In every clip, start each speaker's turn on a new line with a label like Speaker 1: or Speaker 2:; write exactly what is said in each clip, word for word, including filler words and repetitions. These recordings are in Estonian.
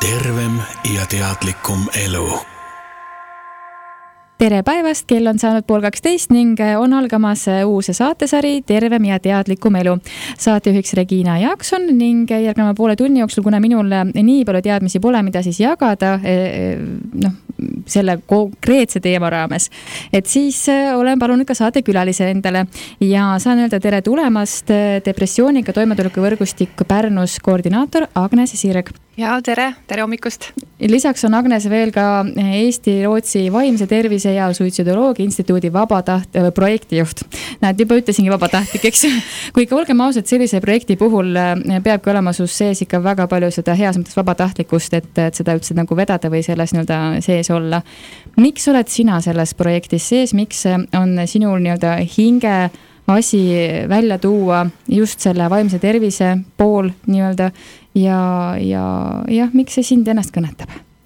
Speaker 1: tervem ja teadlikum elu.
Speaker 2: Tere päevast, kell on saanud pool kaksteist ning on algamas uus saatesari Tervem ja teadlikum elu. Saatejuhiks Regina Jaakson ning järgneva poole tunni jooksul, kuna minul nii palju teadmisi pole, mida siis jagada noh, selle konkreetse teema raames, et siis olen palunud ka saatekülalise endale ja saan öelda tere tulemast depressiooniga toimetuleku võrgustik Pärnus koordinaator Agnes Sirg.
Speaker 3: Ja tere, tere hommikust.
Speaker 2: Lisaks on Agnes veel ka Eesti-Rootsi vaimse tervise ja suitsidoloogia instituudi vabataht, projektijuht. Näed, juba ütlesingi vabatahtlik, eks? Kuigi olgem ausad, sellise projekti puhul peabki olema sus sees ikka väga palju seda heas mõttes vabatahtlikust, et, et seda üldse nagu vedada või selles nii-öelda sees olla. Miks oled sina selles projektis sees? Miks on sinul nii-öelda hinge asi välja tuua just selle vaimse tervise pool nii-öelda ja, ja, ja miks see sind ennast kõnetab?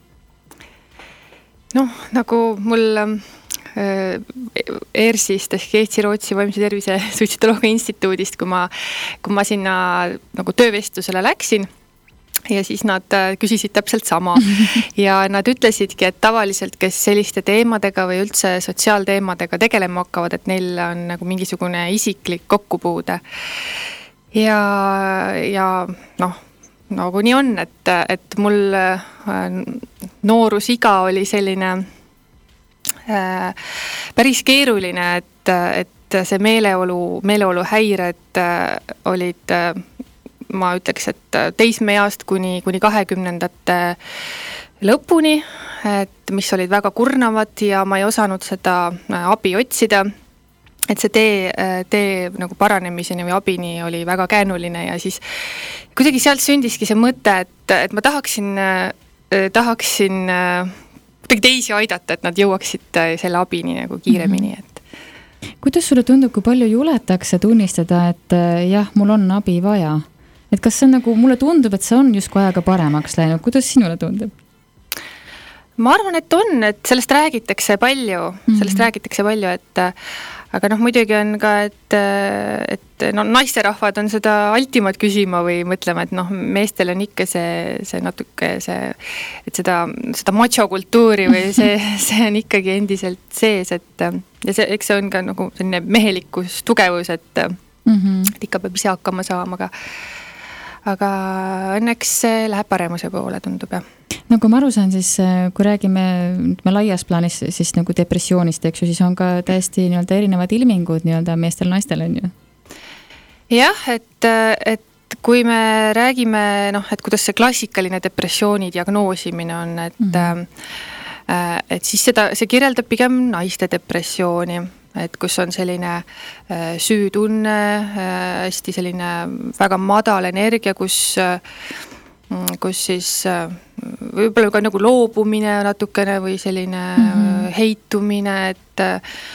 Speaker 3: Noh, nagu mul äh, ERSist ehk Eesti-Rootsi vaimse tervise suitsidoloogia instituudist, kui ma, kui ma sinna nagu töövestlusele läksin, ja siis nad küsisid täpselt sama ja nad ütlesidki, et tavaliselt, kes selliste teemadega või üldse sotsiaalteemadega tegelema hakkavad, et neil on nagu mingisugune isiklik kokkupuude. Ja, ja noh, nagu nii on, et, et mul noorusiga oli selline äh, päris keeruline, et, et see meeleolu, meeleolu häired olid äh, ma ütleks, et teismeeast kuni, kuni kahekümnendate lõpuni, et mis olid väga kurnavad ja ma ei osanud seda abi otsida, et see tee, tee nagu paranemiseni või abini oli väga käänuline ja siis kuidagi sealt sündiski see mõte, et, et ma tahaksin, tahaksin kuidagi teisi aidata, et nad jõuaksid selle abini nagu kiiremini, et
Speaker 2: kuidas sulle tundub, kui palju juletakse tunnistada, et jah, mul on abi vaja? Et kas see on nagu, mulle tundub, et see on justkui ajaga paremaks läinud. Kuidas sinule tundub?
Speaker 3: Ma arvan, et on, et sellest räägitakse palju, mm-hmm. sellest räägitakse palju, et aga noh, muidugi on ka, et, et no, naisterahvad on seda altimad küsima või mõtlema, et noh, meestel on ikka see, see natuke see, et seda, seda macho-kultuuri või see, see on ikkagi endiselt sees, et ja see, eks see on ka nagu selline mehelikkus, tugevus, et, mm-hmm. et ikka peab ise hakkama saama, aga aga õnneks see läheb paremuse poole, tundub, jah.
Speaker 2: No kui ma aru saan, siis kui räägime me laias plaanis siis nagu depressioonist, eks ju, siis on ka täiesti nii-öelda erinevad ilmingud nii-öelda meestel naistel on ju?
Speaker 3: Jah, et, et kui me räägime, noh, et kuidas see klassikaline depressiooni diagnoosimine on, et, mm-hmm. et siis seda, see kirjeldab pigem naiste depressiooni, et kus on selline süütunne, hästi selline väga madal energia, kus, kus siis võib-olla ka nagu loobumine natukene või selline mm-hmm. heitumine, et,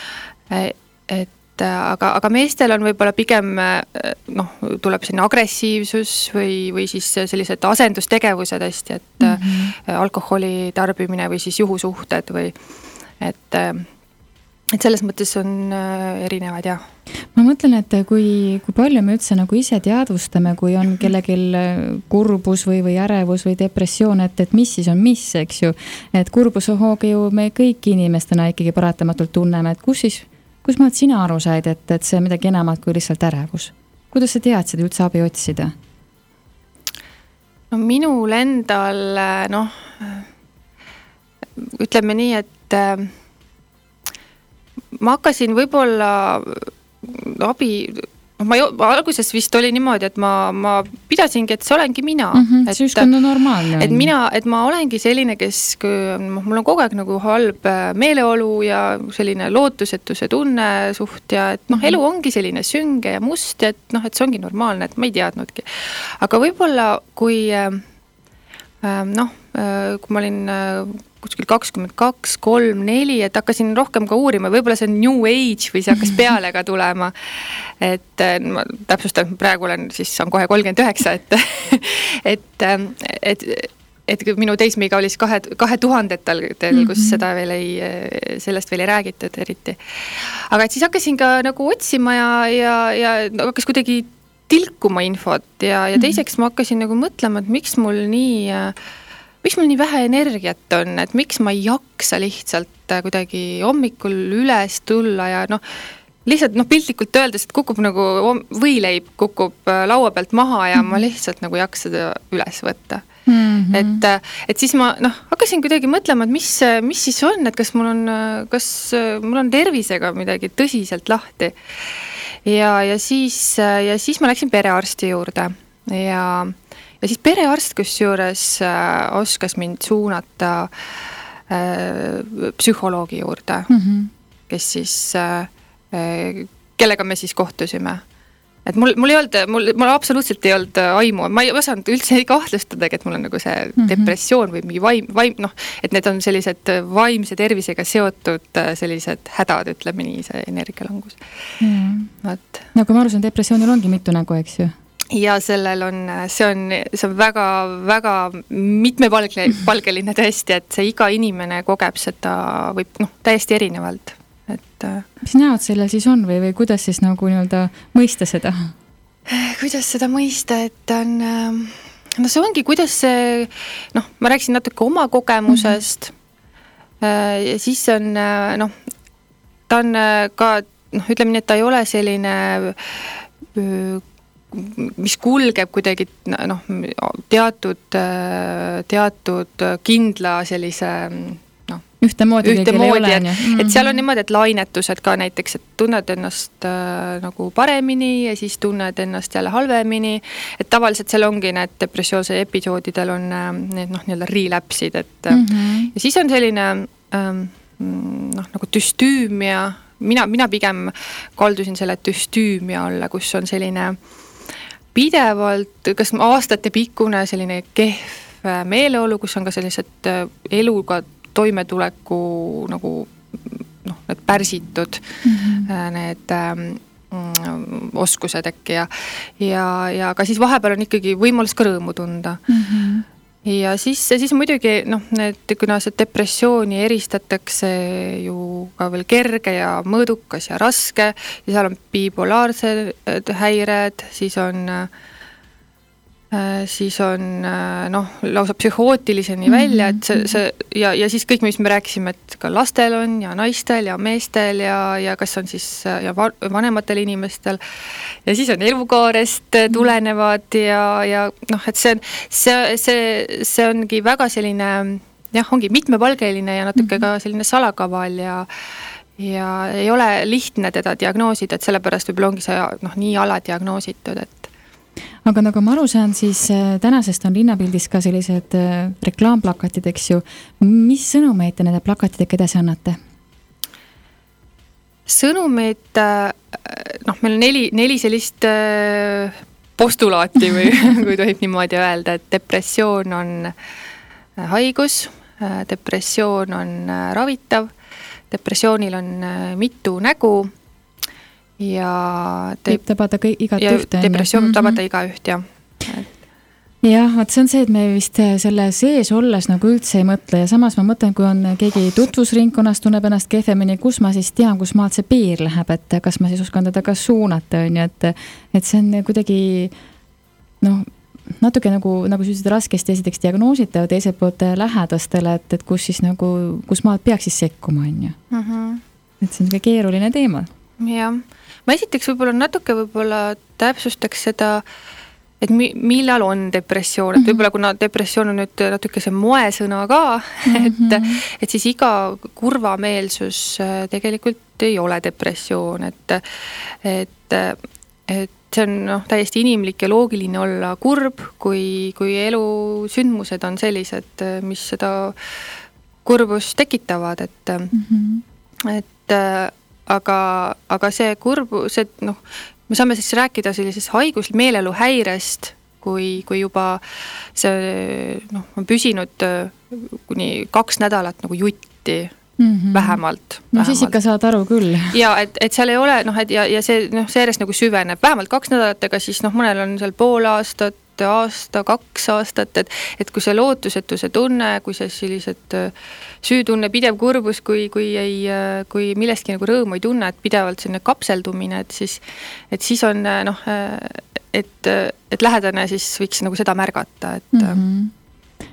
Speaker 3: et aga, aga meestel on võib-olla pigem noh, tuleb selline agressiivsus või, või siis sellised asendustegevused hästi, et mm-hmm. alkoholi tarbimine või siis juhusuhted või et et selles mõttes on erinevad, jah.
Speaker 2: Ma mõtlen, et kui, kui palju me üldse nagu ise teadvustame, kui on kellegil kurbus või, või ärevus või depressioon, et, et mis siis on mis, eks ju. Et kurbuse hooga ju me kõik inimestena ikkagi paratamatult tunneme, et kus siis, kus maad sina aru said, et, et see midagi enamat kui lihtsalt ärevus? Kuidas sa teadsid üldse abi otsida?
Speaker 3: No minul endal, noh, ütleme nii, et ma hakkasin võib-olla abi, ma alguses vist oli niimoodi, et ma, ma pidasingi, et see olengi mina.
Speaker 2: Mm-hmm, see just on normaalne.
Speaker 3: Et mina, et ma olengi selline, kes, mul on kogu aeg nagu halb meeleolu ja selline lootusetuse tunne suht ja et noh, mm-hmm. elu ongi selline sünge ja must, et noh, et see ongi normaalne, et ma ei teadnudki. Aga võib-olla, kui noh, kui ma olin kuskil kakskümmend kaks, kolm, neli, et hakkasin rohkem ka uurima, võib-olla see on new age või see hakkas peale ka tulema, et ma täpsustan, praegu olen, siis on kohe kolmkümmend üheksa, et, et, et, et minu teismiga oli kahe, kahe tuhandetel, kus seda veel ei, sellest veel ei räägitud eriti. Aga et siis hakkasin ka nagu otsima ja, ja, ja hakkas kuidagi tilkuma infot ja, ja teiseks ma hakkasin nagu mõtlema, et miks mul nii miks mul nii vähe energiat on, et miks ma ei jaksa lihtsalt kuidagi hommikul üles tulla ja noh, lihtsalt noh, piltlikult öeldes, et kukub nagu võileib, kukub laua pealt maha ja ma lihtsalt nagu jaksa seda üles võtta. Mm-hmm. Et, et siis ma noh, hakkasin kuidagi mõtlema, et mis, mis siis on, et kas mul on, kas mul on tervisega midagi tõsiselt lahti. Ja, ja, siis, ja siis ma läksin perearsti juurde ja, ja siis perearst kusjuures oskas mind suunata äh, psühholoogi juurde, mm-hmm. kes siis äh, kellega me siis kohtusime. Et mul, mul ei olnud, mul, mul absoluutselt ei olnud aimu, ma ei osanud üldse ei kahtlustada, et mul on nagu see mm-hmm. depressioon või mingi vaim, vaim, noh, et need on sellised vaimse tervisega seotud sellised hädad, ütleme nii, see energialangus. Mm. Et... nagu ma aru saan, depressioonil ongi mitu nägu, eks ju? Ja sellel on, see on, see on väga, väga mitmepalgeline tõesti, et see iga inimene kogeb seda võib, noh, täiesti erinevalt. Et, mis näod sellel siis on või, või kuidas siis nagu nii-öelda mõista seda? Kuidas seda mõista, et on, no see ongi, kuidas see, noh, ma rääkisin natuke oma kogemusest mm-hmm. ja siis on, noh, ta on ka, noh, ütleme nii, et ta ei ole selline, mis kulgeb kuidagi, noh, teatud, teatud kindla sellise ühtemoodi, ühtemoodi et, mm-hmm. et seal on niimoodi, et lainetused ka näiteks, et tunned ennast äh, nagu paremini ja siis tunned ennast jälle halvemini, et tavaliselt seal ongi need depressioonse episoodidel on äh, need noh, nii-öelda relapsid, et mm-hmm. ja siis on selline ähm, noh, nagu düstüümia, mina, mina pigem kaldusin selle düstüümia alla, kus on selline pidevalt, kas aastate pikkune selline kehv meeleolu, kus on ka sellised eluga toimetuleku nagu noh, need pärsitud mm-hmm. need ähm, oskused äkki ja, ja, ja ka siis vahepeal on ikkagi võimalus ka rõõmu tunda. Mm-hmm. Ja siis, siis muidugi noh, need, kuna see depressiooni eristatakse ju ka veel kerge ja mõõdukas ja raske ja seal on bipolaarsed häired, siis on siis on noh, lausa psühhootiliseni mm-hmm. välja, et see, see ja, ja siis kõik, mis me rääkisime, et ka lastel on ja naistel ja meestel ja, ja kas on siis ja vanematel inimestel ja siis on elukaarest tulenevad ja, ja noh, et see on, see, see, see ongi väga selline, jah, ongi mitmepalgeline ja natuke mm-hmm. ka selline salakaval ja ja ei ole lihtne teda diagnoosida, et sellepärast võib-olla ongi see noh, nii aladiagnoositud, et aga nagu ma aru saan, siis tänasest on linnapildis ka sellised reklaamplakatid, eks ju. Mis sõnumeid te nende plakatidega edasi annate? Sõnumeid, noh, meil on neli, neli sellist postulaati või kui tohib niimoodi öelda, et depressioon on haigus, depressioon on ravitav, depressioonil on mitu nägu ja te... võib tabada igat ja ühte. Depressioon võib tabada mm-hmm. iga üht, jah. Jah, vaat see on see, et me vist selle sees olles nagu üldse ei mõtle ja samas ma mõtlen, kui on keegi tutvusringkonnas tunneb ennast kehvemini, kus ma siis tean, kus maalt see piir läheb, et kas ma siis oskan teda ka suunata, on ju, et, et see on kuidagi noh, natuke nagu, nagu süsida raskesti esiteks diagnoosita ja teiselt poolt lähedastele, et, et kus siis nagu, kus maalt peaks siis sekkuma, on ju. Mm-hmm. Et see on keeruline teema. Jah. Ma esiteks võib-olla natuke võib-olla täpsustaks seda, et mi- millal on depressioon, et võib-olla kuna depressioon on nüüd natuke see moesõna ka, mm-hmm. et, et siis iga kurvameelsus tegelikult ei ole depressioon, et, et, et see on noh, täiesti inimlik ja loogiline olla kurb, kui, kui elu sündmused on sellised, mis seda kurbust tekitavad, et, mm-hmm. et aga, aga see kurbu, see noh, me saame siis rääkida sellisest haigus meelelu häirest, kui, kui juba see noh, on püsinud kuni kaks nädalat nagu jutti mm-hmm. vähemalt. No vähemalt. Siis ikka saad aru küll. Ja, et, et seal ei ole, noh, et ja, ja see, noh, see järjest nagu süveneb vähemalt kaks nädalat, aga siis noh, mõnel on seal pool aastat, aasta, kaks aastat, et, et kui see lootusetuse tunne, kui see sellised süütunne, pidev kurbus, kui, kui, ei, kui millestki nagu rõõmu ei tunne, et pidevalt selline kapseldumine, et siis, et siis on noh, et, et lähedane siis võiks nagu seda märgata, et mm-hmm.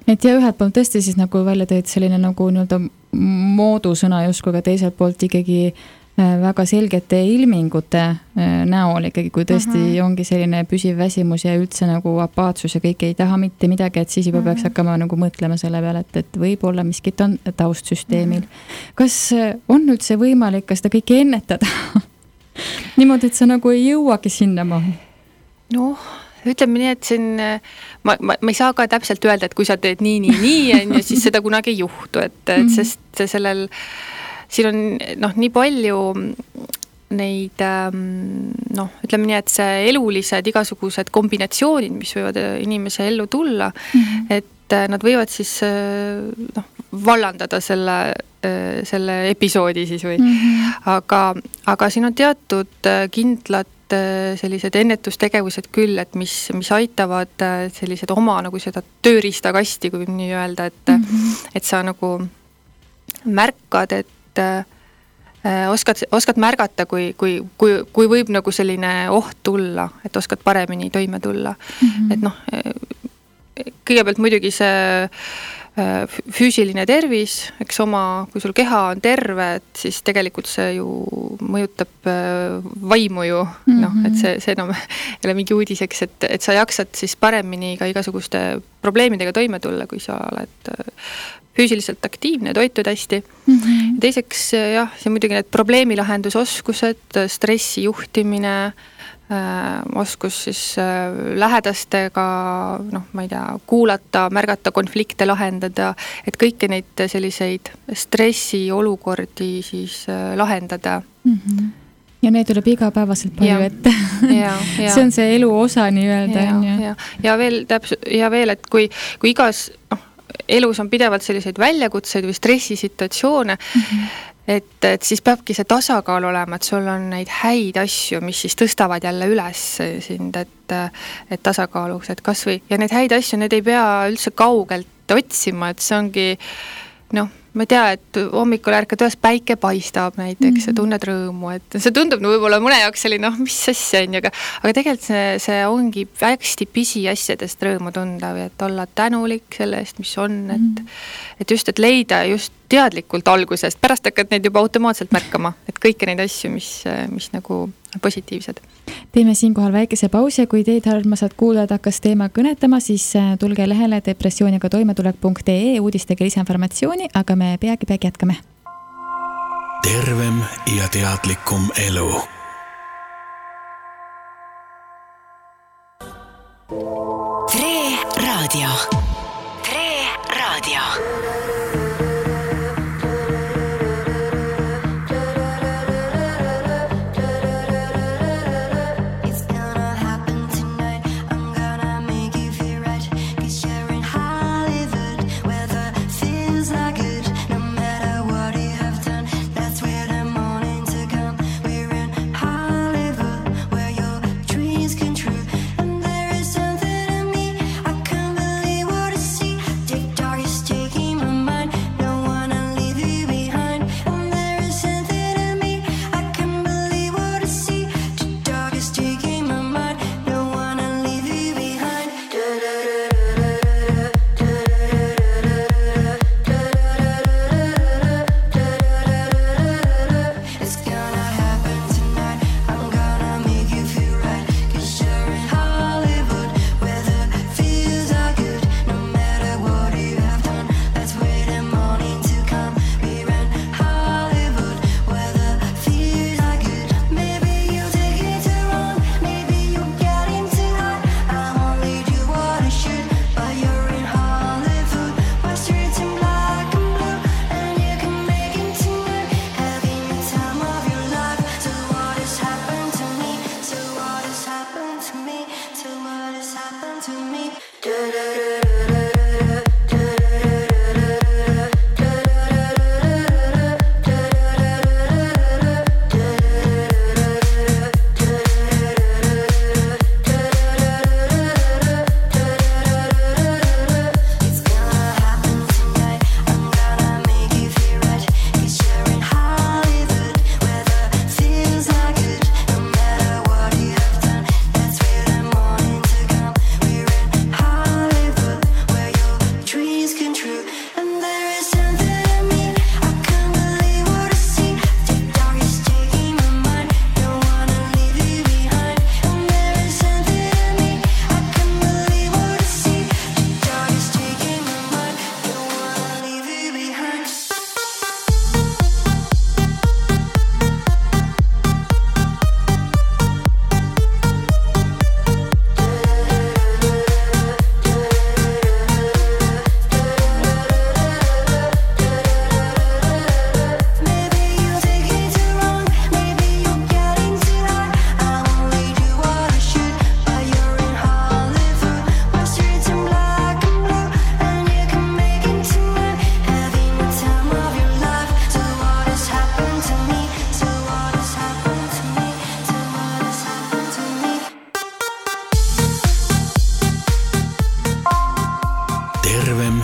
Speaker 2: et ja ühelt poolt tõesti siis nagu välja tõid selline nagu nii-öelda moodusõna justkui, aga teiselt poolt ikkagi väga selgete ilmingute näol ikkagi, kui tõesti uh-huh. ongi selline püsiv väsimus ja üldse nagu apaatsus ja kõik ei taha mitte midagi, et siis juba uh-huh. peaks hakkama nagu mõtlema selle peale, et, et võib-olla miskit on taustsüsteemil. Uh-huh. Kas on üldse võimalik ka seda kõike ennetada? Niimoodi, et sa nagu ei jõuagi sinna maha?
Speaker 3: Noh, ütleme nii, et siin ma, ma, ma ei saa ka täpselt öelda, et kui sa teed nii, nii, nii, on, ja siis seda kunagi ei juhtu, et, et uh-huh. sest sellel siin on noh, nii palju neid noh, ütleme nii, et see elulised igasugused kombinatsioonid, mis võivad inimese ellu tulla, mm-hmm. et nad võivad siis noh, vallandada selle, selle episoodi siis või. Mm-hmm. Aga, aga siin on teatud kindlad sellised ennetustegevused küll, et mis, mis aitavad sellised oma nagu seda tööriistakasti, kui võib nii öelda, et, mm-hmm. et sa nagu märkad, et oskad, oskad märgata, kui, kui, kui, kui võib nagu selline oht tulla, et oskad paremini toime tulla. Mm-hmm. Et noh, kõigepealt muidugi see füüsiline tervis, eks oma, kui sul keha on terve, et siis tegelikult see ju mõjutab vaimu ju, mm-hmm. noh, et see, see enam ei ole mingi uudiseks, et, et sa jaksad siis paremini ka igasuguste probleemidega toime tulla, kui sa oled füüsiliselt aktiivne, toitud hästi. Mm-hmm. Teiseks jah, see muidugi need probleemilahendusoskused, stressi juhtimine, äh, oskus siis äh, lähedastega, noh, ma ei tea, kuulata, märgata, konflikte lahendada, et kõiki neid selliseid stressiolukordi siis äh, lahendada.
Speaker 2: Mm-hmm. Ja neid tuleb igapäevaselt palju ja, ette. Ja, ja. See on see elu osa nii öelda.
Speaker 3: Ja, ja. Ja. Ja, veel, täpselt, ja veel, et kui, kui igas noh, elus on pidevalt selliseid väljakutseid või stressisituatsioone, mm-hmm. et, et siis peabki see tasakaal olema, et sul on neid häid asju, mis siis tõstavad jälle üles sind, et, et tasakaaluks, et kas või, ja need häid asju, need ei pea üldse kaugelt otsima, et see ongi, noh, ma ei tea, et hommikul ärkad üles, päike paistab näiteks mm-hmm. ja tunned rõõmu, et see tundub no, võib-olla mõne jaoks selline, noh, mis asja on, aga, aga tegelikult see, see ongi hästi pisi asjadest rõõmu tunda või et olla tänulik selle eest, mis on, et, mm-hmm. et just, et leida just teadlikult algusest, pärast hakkad neid juba automaatselt märkama, et kõiki neid asju, mis, mis nagu positiivsed.
Speaker 2: Teeme siinkohal väikese pausi, kui teid armasad kuulajad hakkas teema kõnetama, siis tulge lehele depressiooniga toimetulek punkt ee uudistega lisainformatsiooni, aga me peagi peagi jätkame.
Speaker 1: Tervem ja teadlikum elu.
Speaker 4: Tre Raadio. Tre Raadio.
Speaker 5: Can true, and there is something in me I can't believe.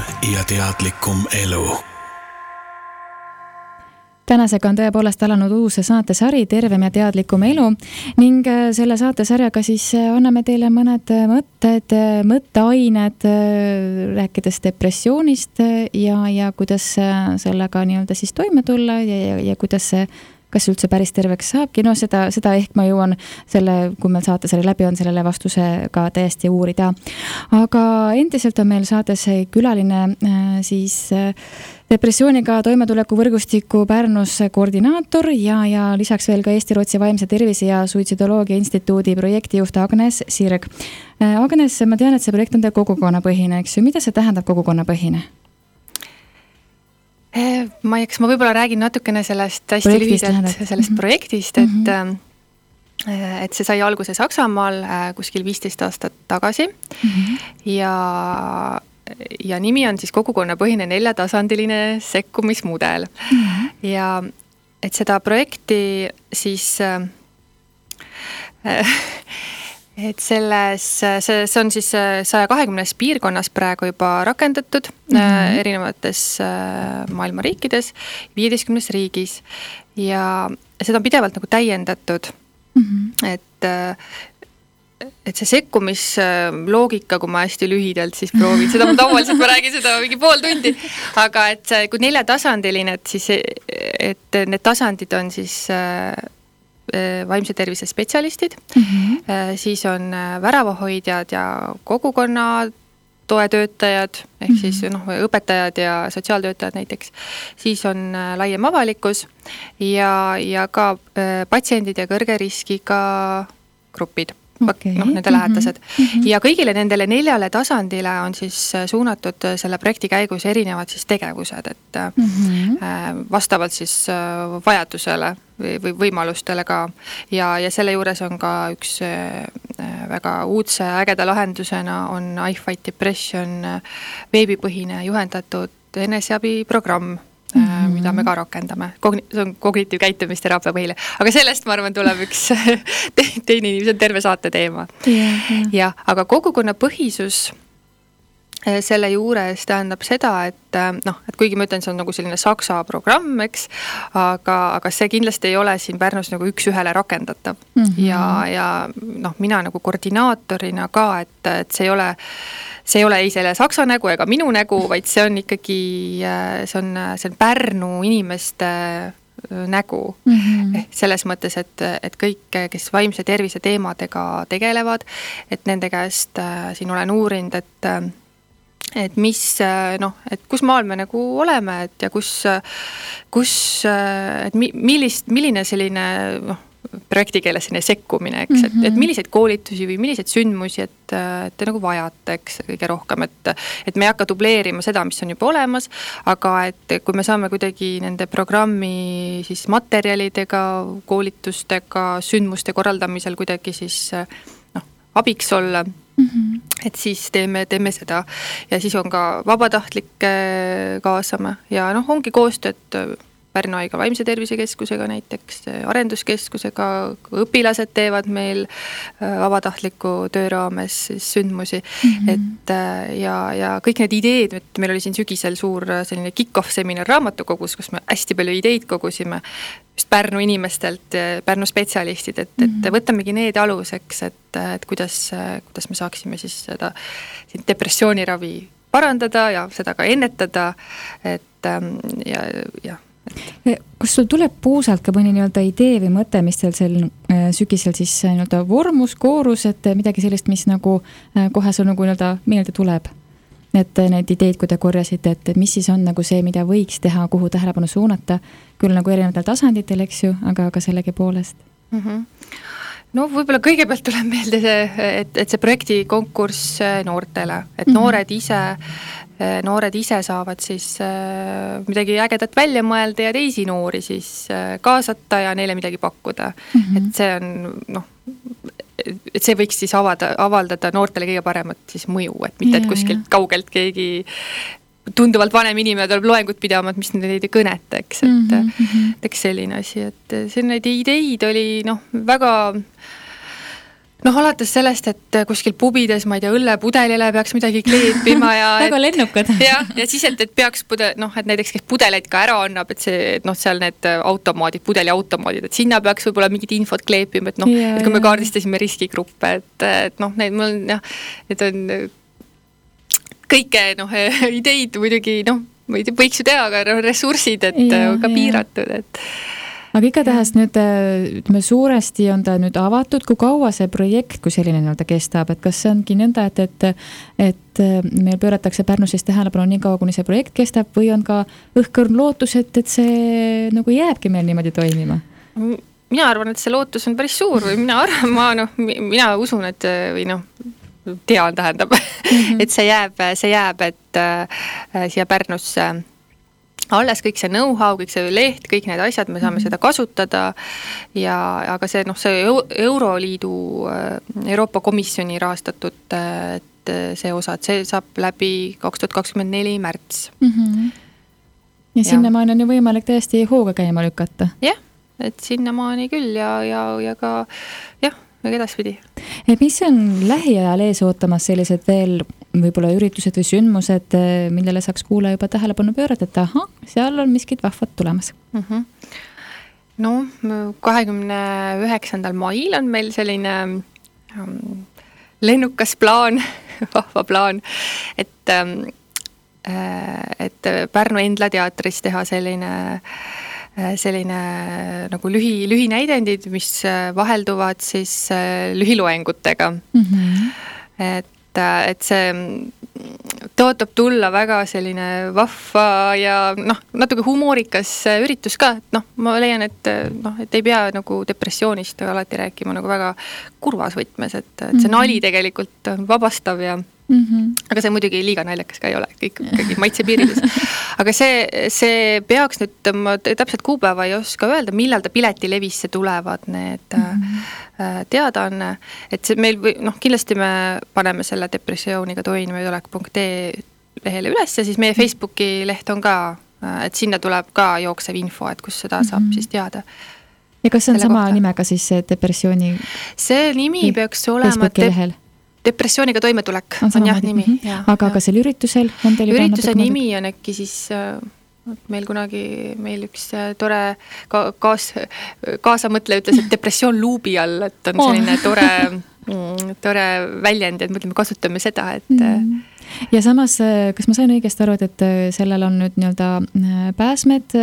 Speaker 1: ja teadlikum elu.
Speaker 2: Tänasega on tõepoolest alanud uus saatesari Tervem ja teadlikum elu ning selle saatesarjaga siis anname teile mõned mõtted, mõtteained, rääkides depressioonist ja, ja kuidas sellega nii-öelda siis toime tulla ja, ja, ja kuidas see kas üldse päris terveks saabki, no seda, seda ehk ma jõuan selle, kui meil saatesari läbi on, sellele vastusega täiesti uurida. Aga endiselt on meil saates külaline siis depressiooniga toimetuleku võrgustiku Pärnus koordinaator ja, ja lisaks veel ka Eesti-Rootsi vaimse tervise ja suitsidoloogia instituudi projektijuht Agnes Sirg. Agnes, ma tean, et see projekt on teil kogukonnapõhine, eks ju, mida see tähendab kogukonnapõhine?
Speaker 3: Ma, eks ma võib-olla räägin natukene sellest hästi
Speaker 2: projektist
Speaker 3: lühidalt,
Speaker 2: tähendab.
Speaker 3: sellest
Speaker 2: mm-hmm.
Speaker 3: projektist, et, mm-hmm. et see sai alguse Saksamaal kuskil viisteist aastat tagasi mm-hmm. ja, ja nimi on siis kogukonnapõhine neljatasandiline sekkumismudel. Mm-hmm. Ja et seda projekti siis äh, et selles, see, see on siis saja kahekümnes piirkonnas praegu juba rakendatud mm-hmm. erinevates maailma riikides, viieteistkümnes riigis ja seda on pidevalt nagu täiendatud, mm-hmm. et, et see sekkumisloogika, kui ma hästi lühidalt siis proovin, seda ma tavaliselt ma räägin seda mingi pool tundi, aga et see, kui neljatasandiline, et siis, et need tasandid on siis vaimse tervise spetsialistid, mm-hmm. siis on väravahoidjad ja kogukonna toetöötajad, ehk mm-hmm. siis noh, õpetajad ja sotsiaaltöötajad näiteks, siis on laiem avalikkus ja, ja ka patsiendid ja kõrge riskiga grupid. Okay. noh, nende lähetased. Mm-hmm. Ja kõigile nendele neljale tasandile on siis suunatud selle projekti käigus erinevad siis tegevused, et mm-hmm. vastavalt siis vajadusele või, või võimalustele ka. Ja, ja selle juures on ka üks väga uudse ägeda lahendusena on I Fight Depression veebipõhine juhendatud eneseabiprogramm, Mm-hmm. mida me ka rakendame. Kogni- see on kognitiivkäitumisteraapia põhile. Aga sellest, ma arvan, tuleb üks teine inimese on terve saate teema. Yeah, yeah. Ja, aga kogukonna põhisus selle juures tähendab seda, et noh, et kuigi ma ütlen, see on nagu selline saksa programm, eks, aga, aga see kindlasti ei ole siin Pärnus nagu üks ühele rakendatav. Mm-hmm. Ja, ja noh, mina nagu koordinaatorina ka, et, et see ei ole see ei ole ei selle saksa nägu ega minu nägu, vaid see on ikkagi, see on, see on Pärnu inimeste nägu. Mm-hmm. Selles mõttes, et, et kõik, kes vaimse tervise teemadega tegelevad, et nende käest siin olen uurinud, et et mis, noh, et kus maal me nagu oleme, et ja kus, kus, et millist, milline selline, noh, projektikeeles selline sekkumine, eks, et, et milliseid koolitusi või milliseid sündmusi, et, et te nagu vajate, eks, kõige rohkem, et, et me ei hakka dubleerima seda, mis on juba olemas, aga et kui me saame kuidagi nende programmi siis materjalidega, koolitustega, sündmuste korraldamisel kuidagi siis, noh, abiks olla, mm-hmm. et siis teeme, teeme seda ja siis on ka vabatahtlikke kaasame ja noh, ongi koostööd Pärnu Haigla vaimse tervise keskusega näiteks, arenduskeskusega, õpilased teevad meil vabatahtliku töö raames sündmusi, mm-hmm. et ja, ja kõik need ideed, et meil oli siin sügisel suur selline kick-off seminar raamatukogus, kus me hästi palju ideid kogusime just Pärnu inimestelt, Pärnu spetsialistid, et, et mm-hmm. võtamegi need aluseks, et, et kuidas, kuidas me saaksime siis seda depressiooniravi parandada ja seda ka ennetada, et ja, ja
Speaker 2: kas sul tuleb puusalt ka mõni nii-öelda idee või mõte, mis teil sel sügisel siis nii-öelda vormus, koorus, et midagi sellist, mis nagu kohe sul nagu nii-öelda meelde tuleb? Et need ideid, kui te korjasite, et mis siis on nagu see, mida võiks teha, kuhu tähelepanu suunata, küll nagu erinevatel tasanditel, eks ju, aga ka sellegi poolest?
Speaker 3: Mm-hmm. No võib-olla kõigepealt tuleb meelde see, et, et see projekti konkurss noortele, et mm-hmm. noored ise noored ise saavad siis midagi ägedat välja mõelda ja teisi noori siis kaasata ja neile midagi pakkuda. Mm-hmm. Et see on, noh, et see võiks siis avada, avaldada noortele kõige paremat siis mõju, et mitte, et kuskilt kaugelt keegi tunduvalt vanem inimene tuleb loengut pidama, et mis neid ei kõneta, eks, et mm-hmm. eks selline asi, et selline ideid oli, noh, väga noh, alates sellest, et kuskil pubides, ma ei tea, õllepudelile peaks midagi kleepima ja
Speaker 2: väga lennukad.
Speaker 3: ja, ja siis, et, et peaks pudel, noh, et näiteks kes pudeleid ka ära annab, et see, et noh, seal need automaadid, pudeli automaadid, et sinna peaks võib-olla mingid infot kleepima, et noh,
Speaker 2: ja,
Speaker 3: et kui me
Speaker 2: ja.
Speaker 3: kaardistasime riskigruppe, et, et noh, need mul jah, need on kõike, noh, ideid muidugi, noh, võiks ju teha, aga ressursid, et ja, ka ja. piiratud, et
Speaker 2: aga igatahes nüüd, ütleme, suuresti on ta nüüd avatud, kui kaua see projekt, kui selline nii-öelda kestab, et kas see ongi nõnda, et, et, et meil pööratakse Pärnus siis tähelepanu nii kaua, kuni see projekt kestab või on ka õhkõrn lootus, et, et see nagu jääbki meil niimoodi toimima?
Speaker 3: Mina arvan, et see lootus on päris suur või mina arvan, ma noh, mina usun, et või noh, tean tähendab, mm-hmm. et see jääb, see jääb, et äh, siia Pärnusse alles kõik see know-how, kõik see leht, kõik need asjad, me saame mm-hmm. seda kasutada ja aga see, noh, see Euroliidu, Euroopa Komisjoni rahastatud, et see osa, et see saab läbi kaks tuhat kakskümmend neli märts.
Speaker 2: Mm-hmm. Ja, ja sinnamaani on ju võimalik täiesti hooga käima lükata.
Speaker 3: Jah, et sinnamaani küll ja, ja, ja ka jah, või edaspidi.
Speaker 2: Et mis on lähiajal ees ootamas sellised veel võib-olla üritused või sündmused, millele saaks kuula juba tähelepanu pöörata, et aha, seal on miskid vahvad tulemas? Mm-hmm.
Speaker 3: No, kahekümne üheksandal mail on meil selline um, lennukas plaan, vahva plaan, et, um, et Pärnu Endla teatris teha selline selline nagu lühi, lühinäidendid, mis vahelduvad siis lühiloengutega. Mm-hmm. Et, et see tõotab tulla väga selline vahva ja noh, natuke humoorikas üritus ka, et noh, ma leian, et noh, et ei pea nagu depressioonist alati rääkima nagu väga kurvas võtmes, et, et see nali tegelikult on vabastav ja Mm-hmm. aga see muidugi liiga naljakas ka ei ole, kõik ikkagi maitse piirides. Aga see, see peaks nüüd, ma täpselt kuupäeva ei oska öelda, millal ta piletilevisse tulevad need mm-hmm. teadaanne, et see meil või noh, kindlasti me paneme selle depressiooniga toimetulek punkt ee lehele üles ja siis meie Facebooki leht on ka, et sinna tuleb ka jooksev info, et kus seda saab mm-hmm. siis teada.
Speaker 2: Ja kas see on sama kohta? Nimega siis depressiooni?
Speaker 3: See nimi peaks olema
Speaker 2: Facebooki lehel?
Speaker 3: Depressiooniga toimetulek on, on jah nimi.
Speaker 2: Mm-hmm. Ja, aga ja. Ka selle üritusel on teil juba
Speaker 3: ürituse nimi on äkki siis meil kunagi, meil üks tore kaas, kaasamõtle ütles, et depressioon luubi all, et on selline oh. tore, tore väljend, et mõtleme, kasutame seda, et
Speaker 2: mm. ja samas, kas ma sain õigesti aru, et sellel on nüüd nii-öelda pääsmed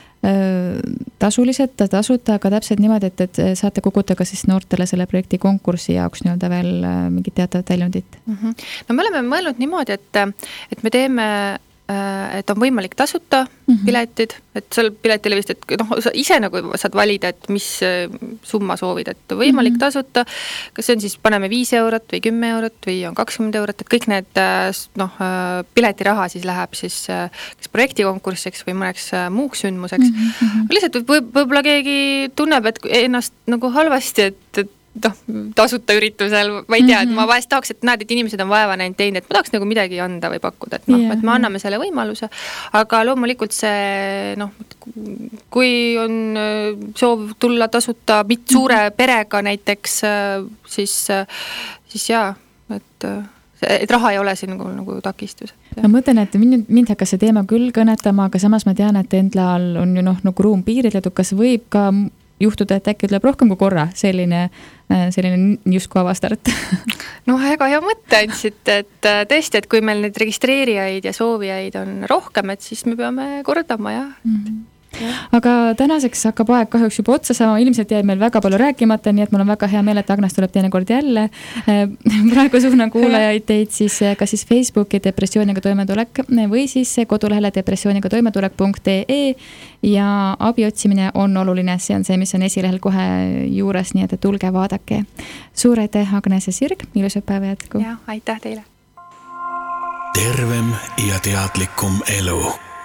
Speaker 2: tasulised, tasuta, aga täpselt niimoodi, et, et saate koguda ka siis noortele selle projekti konkursi jaoks nii-öelda veel mingit teatavat väljundit?
Speaker 3: Mm-hmm. No me oleme mõelnud niimoodi, et, et me teeme, et on võimalik tasuta mm-hmm. piletid, et seal piletile vist, et noh, sa ise nagu saad valida, et mis summa soovid, et võimalik mm-hmm. tasuta, kas see on siis, paneme viis eurot või kümme eurot või on kakskümmend eurot, et kõik need noh, piletiraha siis läheb siis kas projektikonkursiks või mõneks muuks sündmuseks. Mm-hmm. Lihtsalt võib, võib-olla keegi tunneb, et ennast nagu halvasti, et, et noh, tasuta üritusel, ma ei tea, et ma vahest tahaks, et näed, et inimesed on vaeva näinud teinud, et ma tahaks nagu midagi anda või pakkuda, et noh, yeah, et me anname selle võimaluse, aga loomulikult see noh, kui on soov tulla tasuta mit suure perega näiteks, siis, siis jaa, et et raha ei ole siin nagu, nagu takistus.
Speaker 2: Ma mõtlen, et mind, mind hakkas see teema küll kõnetama, aga samas ma tean, et Endlal on ju noh, nagu ruum piiritletud, kas võib ka juhtuda, et äkki tuleb rohkem kui korra selline, selline justkui avastart?
Speaker 3: No väga hea mõtte andsid, et tõesti, et kui meil neid registreerijaid ja soovijaid on rohkem, et siis me peame kordama ja mm-hmm. Ja.
Speaker 2: Aga tänaseks hakkab aeg kahjuks juba otsa sama, ilmselt jäi meil väga palju rääkimata, nii et mul on väga hea meel, et Agnes tuleb teinekord jälle. Praegu suunan kuulajaid teid siis kas siis Facebooki depressiooniga toimetulek või siis kodulehele depressiooniga toimetulek punkt ee ja abi otsimine on oluline, see on see, mis on esilehel kohe juures, nii et tulge vaadake. Suur aitäh, Agnes ja Sirg, ilusat päeva jätku.
Speaker 3: Ja, aitäh teile.
Speaker 1: Tervem ja teadlikum elu.